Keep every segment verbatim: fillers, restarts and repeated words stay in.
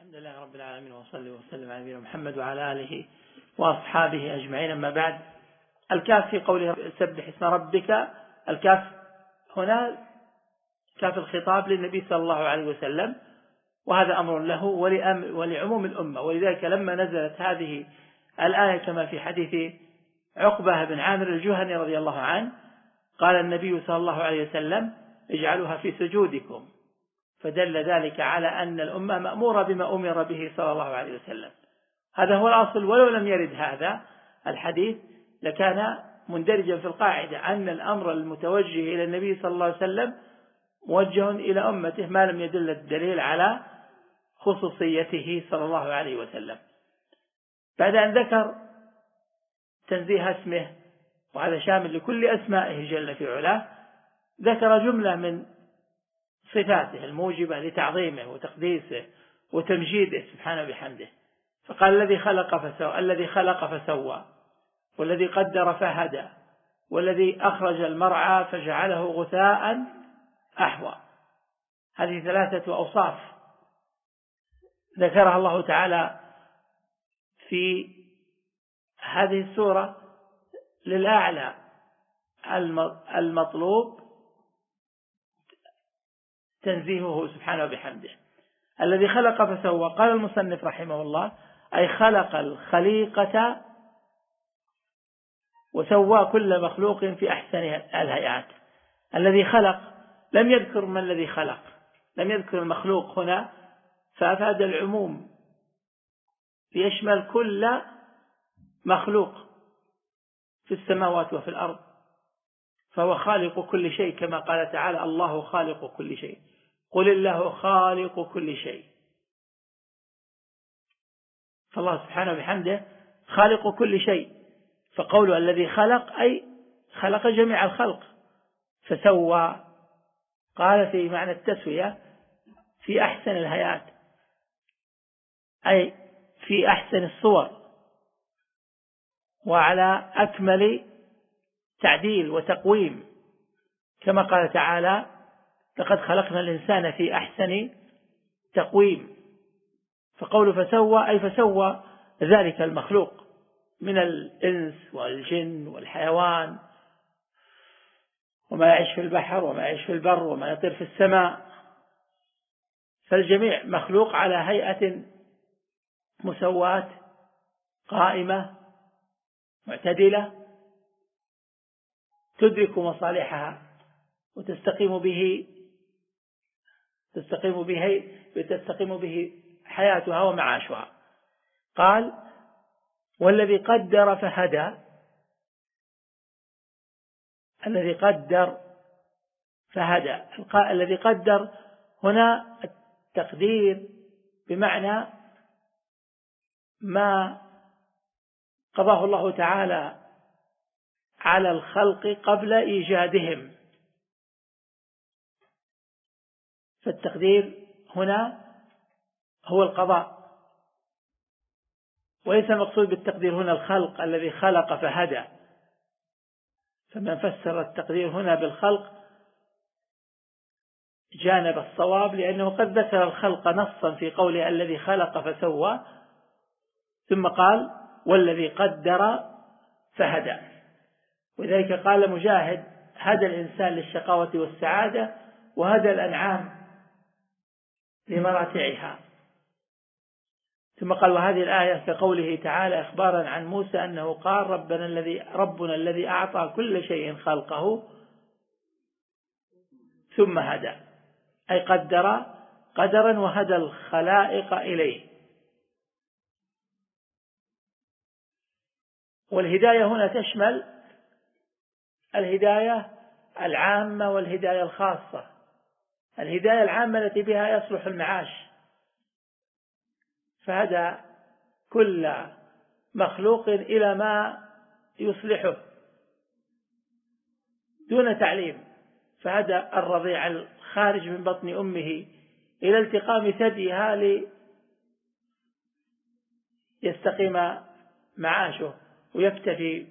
الحمد لله رب العالمين، وصلي وسلم على نبينا محمد وعلى آله وأصحابه أجمعين. أما بعد، الكاف في قوله سبح اسم ربك، الكاف هنا كاف الخطاب للنبي صلى الله عليه وسلم، وهذا أمر له ولعموم الأمة. ولذلك لما نزلت هذه الآية كما في حديث عقبة بن عامر الجهني رضي الله عنه، قال النبي صلى الله عليه وسلم اجعلوها في سجودكم، فدل ذلك على أن الأمة مأمورة بما أمر به صلى الله عليه وسلم. هذا هو الأصل، ولو لم يرد هذا الحديث لكان مندرجا في القاعدة أن الأمر المتوجه إلى النبي صلى الله عليه وسلم موجه إلى أمته ما لم يدل الدليل على خصوصيته صلى الله عليه وسلم. بعد أن ذكر تنزيه اسمه، وهذا شامل لكل أسمائه جل في علاه، ذكر جملة من صفاته الموجبة لتعظيمه وتقديسه وتمجيده سبحانه بحمده. فقال الذي خلق فسوى، الذي خلق فسوى، والذي قدر فهدى، والذي أخرج المرعى فجعله غثاء أحوى. هذه ثلاثة أوصاف ذكرها الله تعالى في هذه السورة للأعلى المطلوب تنزيهه سبحانه بحمده. الذي خلق فسوى، قال المصنف رحمه الله أي خلق الخليقة وسوى كل مخلوق في أحسن الهيئات. الذي خلق لم يذكر من الذي خلق، لم يذكر المخلوق هنا، فأفاد العموم ليشمل كل مخلوق في السماوات وفي الأرض، فهو خالق كل شيء كما قال تعالى الله خالق كل شيء، قل الله خالق كل شيء. فالله سبحانه بحمده خالق كل شيء، فقوله الذي خلق أي خلق جميع الخلق. فسوى قال في معنى التسوية في أحسن الهيئات، أي في أحسن الصور وعلى أكمل تعديل وتقويم، كما قال تعالى لقد خلقنا الإنسان في أحسن تقويم. فقوله فسوى أي فسوى ذلك المخلوق من الإنس والجن والحيوان، وما يعيش في البحر وما يعيش في البر وما يطير في السماء، فالجميع مخلوق على هيئة مسواة قائمة معتدلة تدرك مصالحها وتستقيم به تستقيم به تستقيم به حياتها ومعاشها. قال والذي قدر فهدى، الذي قدر فهدى. الذي قدر هنا التقدير بمعنى ما قضاه الله تعالى على الخلق قبل إيجادهم، فالتقدير هنا هو القضاء، وليس المقصود بالتقدير هنا الخلق الذي خلق فهدى. فمن فسر التقدير هنا بالخلق جانب الصواب، لأنه قد ذكر الخلق نصا في قوله الذي خلق فسوى، ثم قال والذي قدر فهدى. وذلك قال مجاهد هدى الإنسان للشقاوة والسعادة، وهدى الأنعام لمراتعها. ثم قال وهذه الآية كقوله تعالى إخبارا عن موسى أنه قال ربنا الذي ربنا الذي أعطى كل شيء خلقه ثم هدى، أي قدر قدرا وهدى الخلائق إليه. والهداية هنا تشمل الهداية العامة والهداية الخاصة. الهداية العامة التي بها يصلح المعاش، فهدى كل مخلوق إلى ما يصلحه دون تعليم، فهدى الرضيع الخارج من بطن أمه إلى التقام ثديها ليستقيم معاشه ويكتفي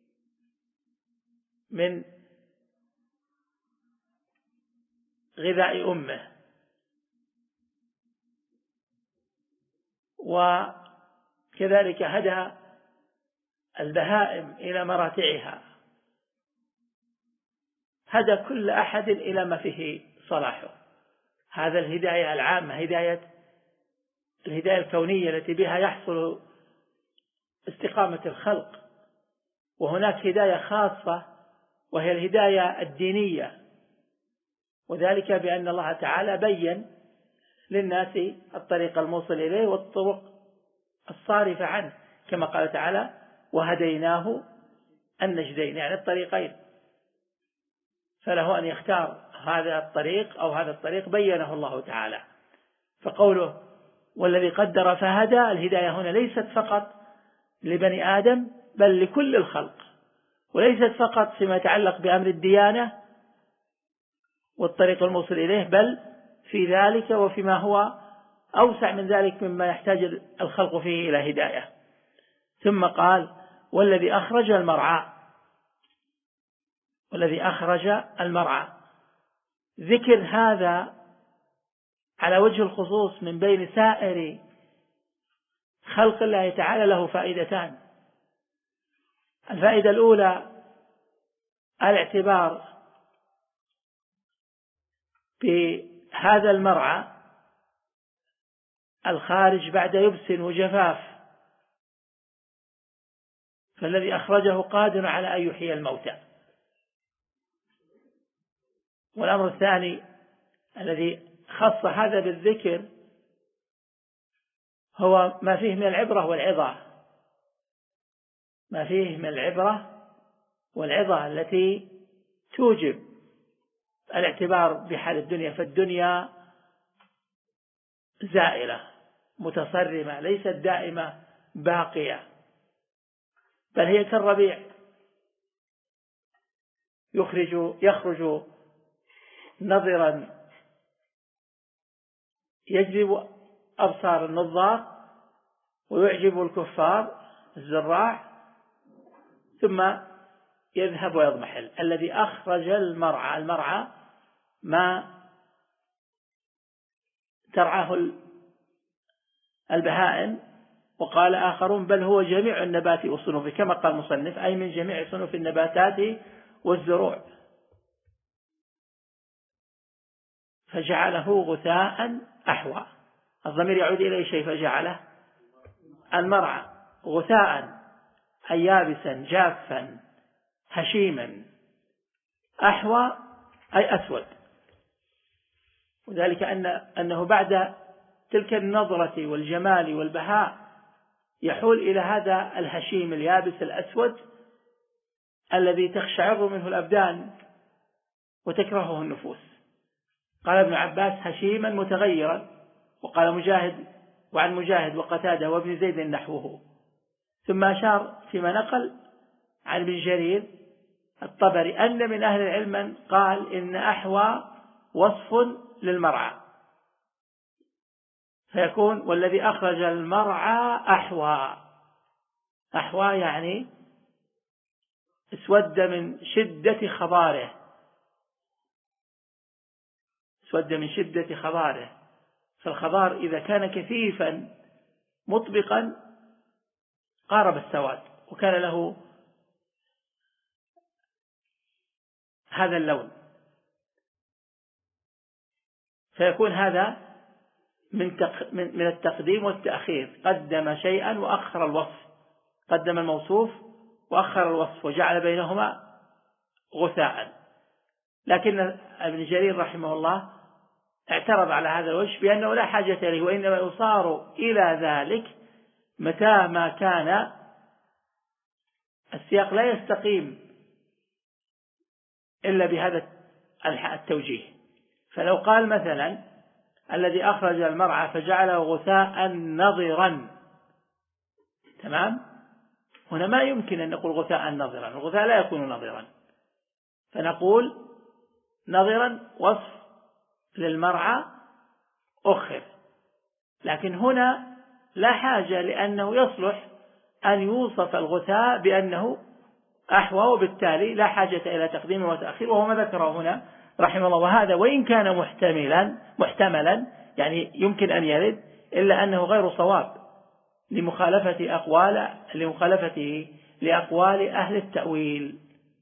من غذاء أمه. وكذلك هدى البهائم إلى مراتعها، هدى كل أحد إلى ما فيه صلاحه. هذا الهداية العامة، هداية الهداية الكونية التي بها يحصل استقامة الخلق. وهناك هداية خاصة وهي الهداية الدينية، وذلك بأن الله تعالى بين للناس الطريق الموصل إليه والطرق الصارفة عنه، كما قال تعالى وهديناه النجدين، يعني الطريقين، فله أن يختار هذا الطريق أو هذا الطريق بينه الله تعالى. فقوله والذي قدر فهدى، الهداية هنا ليست فقط لبني آدم بل لكل الخلق، وليست فقط فيما يتعلق بأمر الديانة والطريق الموصل إليه، بل في ذلك وفيما هو أوسع من ذلك مما يحتاج الخلق فيه إلى هداية. ثم قال والذي أخرج المرعى، والذي أخرج المرعى، ذكر هذا على وجه الخصوص من بين سائر خلق الله تعالى له فائدتان. الفائدة الأولى الاعتبار بهذا المرعى الخارج بعد يبس وجفاف، فالذي أخرجه قادر على أن يحيي الموتى. والأمر الثاني الذي خص هذا بالذكر هو ما فيه من العبرة والعظة، ما فيه من العبرة والعظة التي توجب الاعتبار بحال الدنيا. فالدنيا زائلة متصرمة ليست دائمة باقية، بل هي كالربيع يخرج يخرج نظرا يجذب أبصار النظار ويعجب الكفار الزراع، ثم يذهب ويضمحل. الذي أخرج المرعى، المرعى ما ترعاه البهائم، وقال آخرون بل هو جميع النبات والصنوف، كما قال المصنف أي من جميع صنوف النباتات والزروع، فجعله غثاء أحوى. الضمير يعود إلى شيء، فجعله المرعى غثاء أي يابسا جافا هشيما، أحوى أي أسود. وذلك أن أنه بعد تلك النظرة والجمال والبهاء يحول إلى هذا الهشيم اليابس الأسود الذي تخشعر منه الأبدان وتكرهه النفوس. قال ابن عباس هشيما متغيرا، وقال مجاهد وعن مجاهد وقتادة وابن زيد نحوه. ثم أشار فيما نقل عن ابن جرير الطبري أن من أهل العلم من قال إن أحوى وصف للمرعى، فيكون والذي أخرج المرعى أحوى. أحوى يعني اسود من شدة خضاره، اسود من شدة خضاره. فالخضار إذا كان كثيفا مطبقا قارب السواد، وكان له هذا اللون، فيكون هذا من من التقديم والتأخير، قدم شيئا وأخر الوصف، قدم الموصوف وأخر الوصف وجعل بينهما غثاء. لكن ابن جرير رحمه الله اعترض على هذا الوجه بأنه لا حاجة إليه، وإنما يصار إلى ذلك متى ما كان السياق لا يستقيم إلا بهذا التوجيه. فلو قال مثلا الذي أخرج المرعى فجعله غثاء نضرا، تمام، هنا ما يمكن أن نقول غثاء نضرا، الغثاء لا يكون نضرا، فنقول نضرا وصف للمرعى أخر. لكن هنا لا حاجة، لأنه يصلح أن يوصف الغثاء بأنه أحوى، وبالتالي لا حاجة إلى تقديم وتأخير، وهو ما ذكره هنا رحمه الله. وهذا وإن كان محتملا محتملا يعني يمكن أن يرد، إلا أنه غير صواب، لمخالفة أقوال لمخالفته لأقوال أهل التأويل،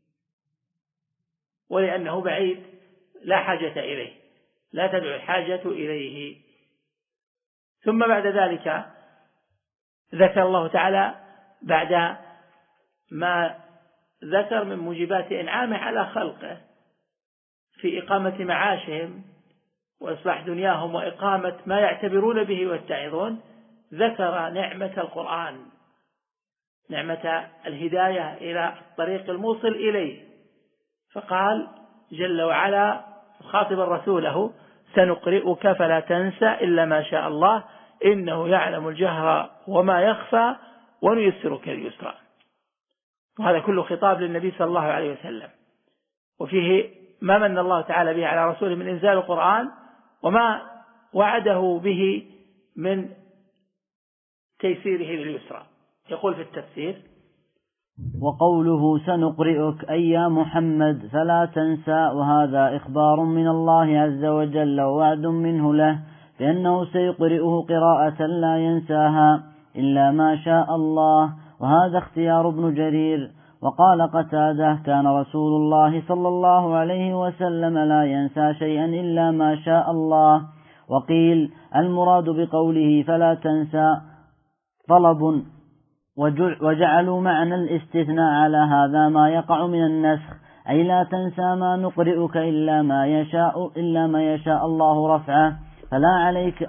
ولأنه بعيد لا حاجة إليه، لا تدعو الحاجة إليه. ثم بعد ذلك ذكر الله تعالى بعد ما ذكر من موجبات إنعامه على خلقه في إقامة معاشهم وإصلاح دنياهم وإقامة ما يعتبرون به ويتعظون، ذكر نعمة القرآن، نعمة الهداية إلى الطريق الموصل إليه، فقال جل وعلا خاطبا رسوله: سنقرئك فلا تنسى إلا ما شاء الله إنه يعلم الجهر وما يخفى ونيسرك لليسرى. وهذا كله خطاب للنبي صلى الله عليه وسلم، وفيه ما من الله تعالى به على رسوله من إنزال القرآن وما وعده به من تيسيره لليسرى. يقول في التفسير: وقوله سنقرئك أي يا محمد فلا تنسى، وهذا إخبار من الله عز وجل ووعد منه له بأنه سيقرئه قراءة لا ينساها إلا ما شاء الله، وهذا اختيار ابن جرير. وقال قتادة: كان رسول الله صلى الله عليه وسلم لا ينسى شيئا إلا ما شاء الله. وقيل المراد بقوله فلا تنسى طلب، وجعلوا معنى الاستثناء على هذا ما يقع من النسخ، أي لا تنسى ما نقرئك إلا ما يشاء إلا ما يشاء الله رفعه فلا عليك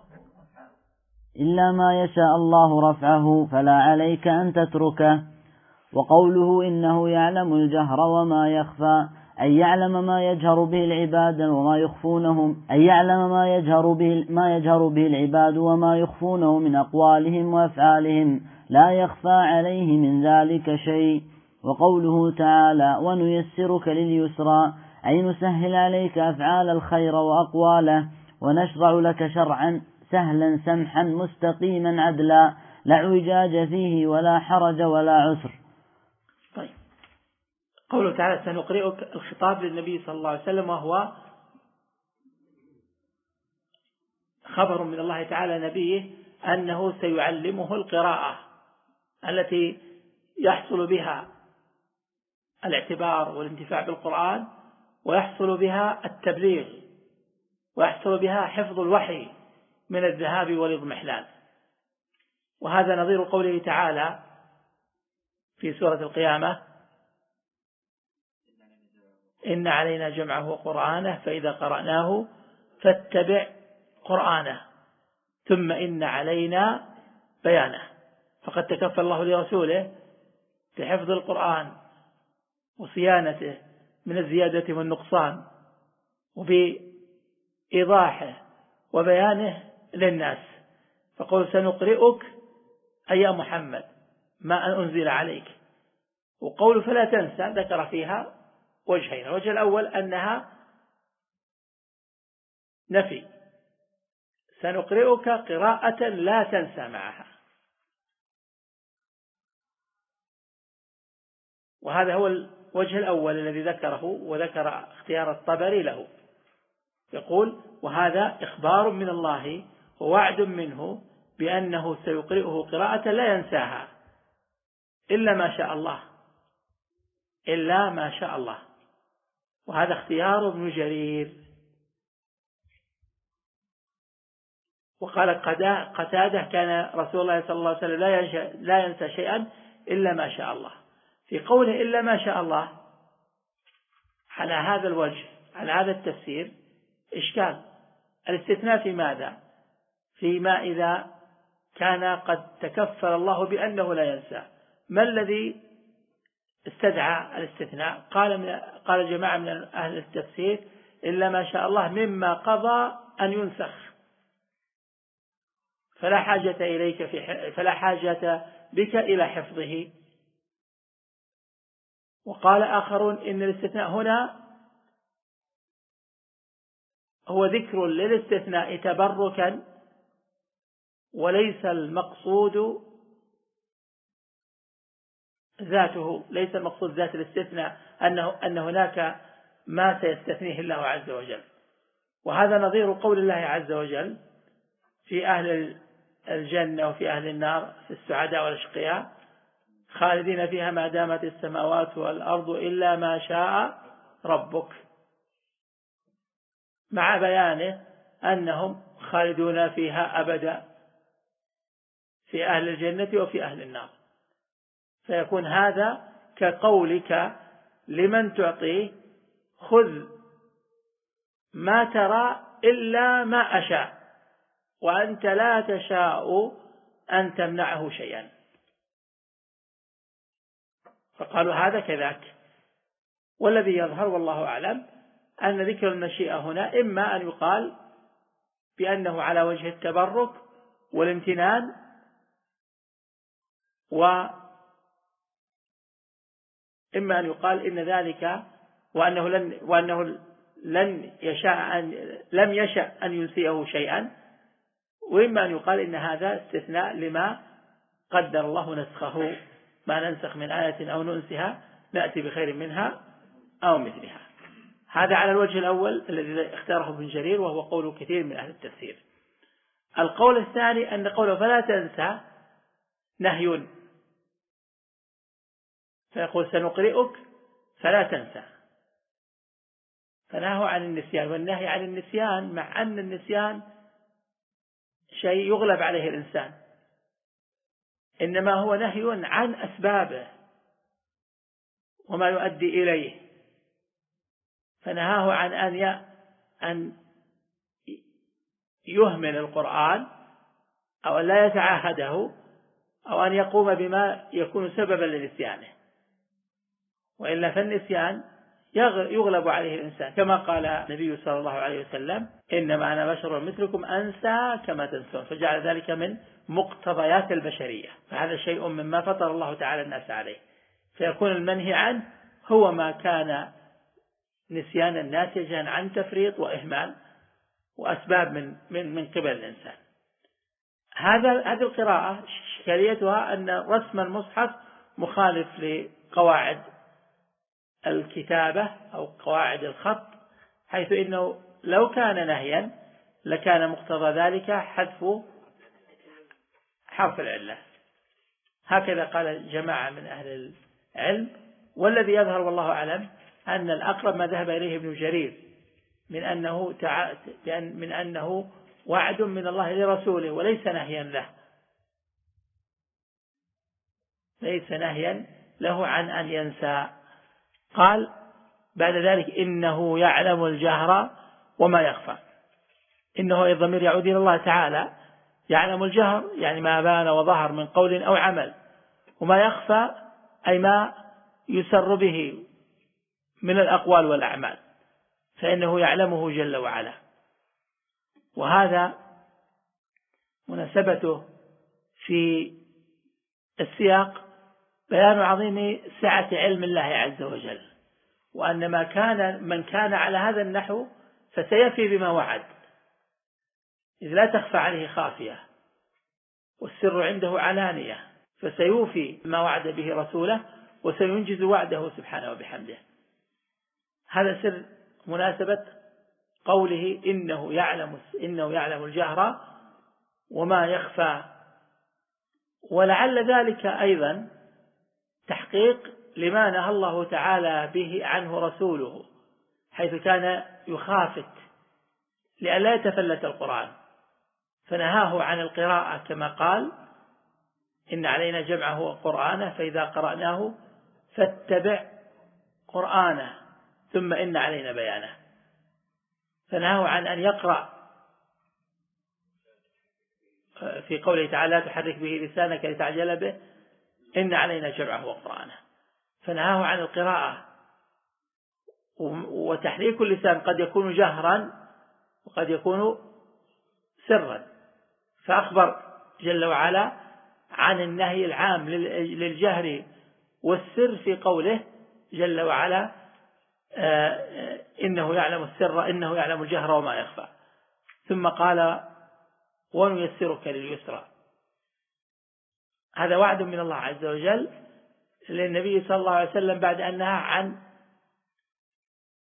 إلا ما يشاء الله رفعه فلا عليك أن تتركه. وقوله إنه يعلم الجهر وما يخفى، أي يعلم ما يجهر به العباد وما يخفونه، أي يعلم ما يجهر به ما يجهر به العباد وما يخفونه من أقوالهم وأفعالهم، لا يخفى عليه من ذلك شيء. وقوله تعالى: ونيسرك لليسرى، أي نسهل عليك أفعال الخير وأقواله، ونشرع لك شرعا سهلا سمحا مستقيما عدلا، لا اعوجاج فيه ولا حرج ولا عسر. طيب، قوله تعالى سنقرئك، الخطاب للنبي صلى الله عليه وسلم، وهو خبر من الله تعالى نبيه أنه سيعلمه القراءة التي يحصل بها الاعتبار والانتفاع بالقرآن، ويحصل بها التبليغ، ويحصل بها حفظ الوحي من الذهاب والاضمحلال. وهذا نظير قوله تعالى في سورة القيامة: إن علينا جمعه وقرآنه فإذا قرأناه فاتبع قرآنه ثم إن علينا بيانه. فقد تكفل الله لرسوله بحفظ القرآن وصيانته من الزيادة والنقصان، وبإيضاحه وبيانه للناس. فقل سنقرئك أي يا محمد ما أنزل عليك. وقول فلا تنسى ذكر فيها وجهين: الوجه الأول أنها نفي، سنقرئك قراءة لا تنسى معها، وهذا هو الوجه الأول الذي ذكره، وذكر اختيار الطبري له. يقول: وهذا إخبار من الله ووعد منه بأنه سيقرئه قراءة لا ينساها إلا ما شاء الله، إلا ما شاء الله. وهذا اختيار ابن جرير. وقال قتادة: كان رسول الله صلى الله عليه وسلم لا ينسى شيئا إلا ما شاء الله. في قوله إلا ما شاء الله على هذا الوجه، على هذا التفسير، إشكال. الاستثناء في ماذا؟ فيما إذا كان قد تكفل الله بأنه لا ينسى. ما الذي استدعى الاستثناء؟ قال من قال جماعة من أهل التفسير: إلا ما شاء الله مما قضى أن ينسخ، فلا حاجة إليك في فلا حاجة بك إلى حفظه. وقال آخرون إن الاستثناء هنا هو ذكر للاستثناء تبركا، وليس المقصود ذاته، ليس المقصود ذات الاستثناء أنه أن هناك ما سيستثنيه الله عز وجل. وهذا نظير قول الله عز وجل في أهل الجنة وفي أهل النار في السعداء والأشقياء خالدين فيها ما دامت السماوات والأرض إلا ما شاء ربك، مع بيانه أنهم خالدون فيها أبدا في أهل الجنة وفي أهل النار. فيكون هذا كقولك لمن تعطيه خذ ما ترى إلا ما أشاء وأنت لا تشاء أن تمنعه شيئا. فقالوا هذا كذاك. والذي يظهر والله أعلم أن ذكر المشيئة هنا إما أن يقال بأنه على وجه التبرك والامتنان، وإما أن يقال إن ذلك وأنه لن, وأنه لن يشاء أن لم يشأ أن ينسيه شيئا، وإما أن يقال إن هذا استثناء لما قدر الله نسخه، ما ننسخ من آية أو ننسها نأتي بخير منها أو مثلها. هذا على الوجه الأول الذي اختاره ابن جرير، وهو قول كثير من أهل التفسير. القول الثاني أن قوله فلا تنسى نهي، فيقول سنقرئك فلا تنسى، فنهى عن النسيان. والنهي عن النسيان مع أن النسيان شيء يغلب عليه الإنسان، إنما هو نهي عن أسبابه وما يؤدي إليه، فنهاه عن أن أن يهمل القرآن أو أن لا يتعاهده أو أن يقوم بما يكون سببا لنسيانه، وإلا فالنسيان يغلب عليه الإنسان، كما قال النبي صلى الله عليه وسلم إنما أنا بشر مثلكم أنسى كما تنسون، فجعل ذلك من مقتضيات البشرية. فهذا شيء مما فطر الله تعالى الناس عليه، فيكون المنهي عنه هو ما كان نسيانا ناتجا عن تفريط وإهمال وأسباب من من من قبل الإنسان. هذا هذه القراءة إشكاليتها أن رسم المصحف مخالف لقواعد الكتابة أو قواعد الخط، حيث إنه لو كان نهيا لكان مقتضى ذلك حذف حرف العلة. هكذا قال جماعة من أهل العلم، والذي يظهر والله أعلم أن الأقرب ما ذهب إليه ابن جرير من أنه تع... من أنه وعد من الله لرسوله وليس نهيا له، ليس نهيا له عن أن ينسى. قال بعد ذلك إنه يعلم الجهر وما يخفى. إنه الضمير يعود إلى الله تعالى، يعلم الجهر يعني ما بان وظهر من قول أو عمل، وما يخفى أي ما يسر به من الأقوال والأعمال، فإنه يعلمه جل وعلا. وهذا مناسبته في السياق بيان عظيم سعة علم الله عز وجل، وأن ما كان من كان على هذا النحو فسيفي بما وعد، إذ لا تخفى عليه خافية والسر عنده علانية، فسيوفي ما وعد به رسوله وسينجز وعده سبحانه وبحمده. هذا سر مناسبة قوله إنه يعلم إنه يعلم الجهر وما يخفى. ولعل ذلك أيضا تحقيق لما نهى الله تعالى به عنه رسوله، حيث كان يخافت لئلا يتفلت القرآن، فنهاه عن القراءة كما قال إن علينا جمعه وقرآنه فإذا قرأناه فاتبع قرآنه ثم إن علينا بيانه، فنهاه عن أن يقرأ في قوله تعالى لا تحرك به لسانك لتعجل به إن علينا جمعه وقرآنه، فنهاه عن القراءة. وتحريك اللسان قد يكون جهرا وقد يكون سرا، فأخبر جل وعلا عن النهي العام للجهر والسر في قوله جل وعلا إنه يعلم السر إنه يعلم الجهر وما يخفى، ثم قال ونيسرك لليسرى. هذا وعد من الله عز وجل للنبي صلى الله عليه وسلم بعد أن نهى عن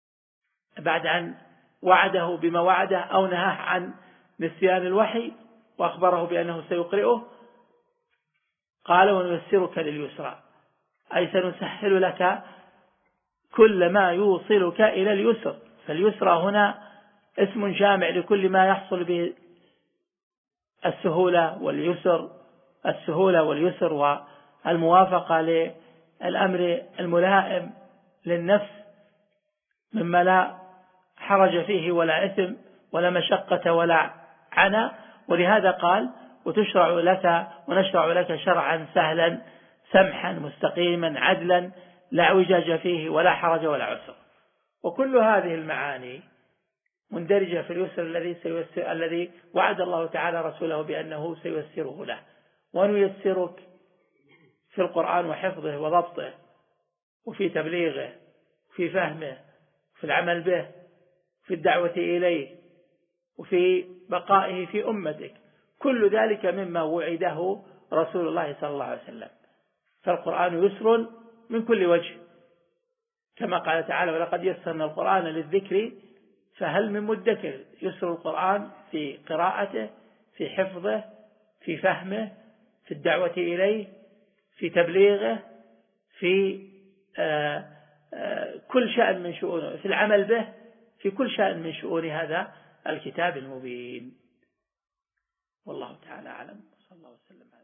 بعد أن وعده بما وعده أو نهى عن نسيان الوحي وأخبره بأنه سيقرئه قال ونيسرك لليسرى، أي سنسهل لك كل ما يوصلك إلى اليسر. فاليسرى هنا اسم جامع لكل ما يحصل به السهولة واليسر، السهولة واليسر والموافقة للأمر الملائم للنفس مما لا حرج فيه ولا إثم ولا مشقة ولا عنى. ولهذا قال وتشرع لك ونشرع لك شرعا سهلا سمحا مستقيما عدلا لا اعوجاج فيه ولا حرج ولا عسر. وكل هذه المعاني مندرجة في اليسر الذي سيسر الذي وعد الله تعالى رسوله بأنه سيسره له. ونيسرك في القرآن وحفظه وضبطه وفي تبليغه وفي فهمه وفي العمل به وفي الدعوة إليه وفي بقائه في أمتك، كل ذلك مما وعده رسول الله صلى الله عليه وسلم. فالقرآن يسر من كل وجه كما قال تعالى ولقد يسرنا القرآن للذكر فهل من مدكر. يسر القرآن في قراءته، في حفظه، في فهمه، في الدعوة إليه، في تبليغه، في آآ آآ كل شأن من شؤونه، في العمل به، في كل شأن من شؤون هذا الكتاب المبين. والله تعالى أعلم. صلى الله وسلم.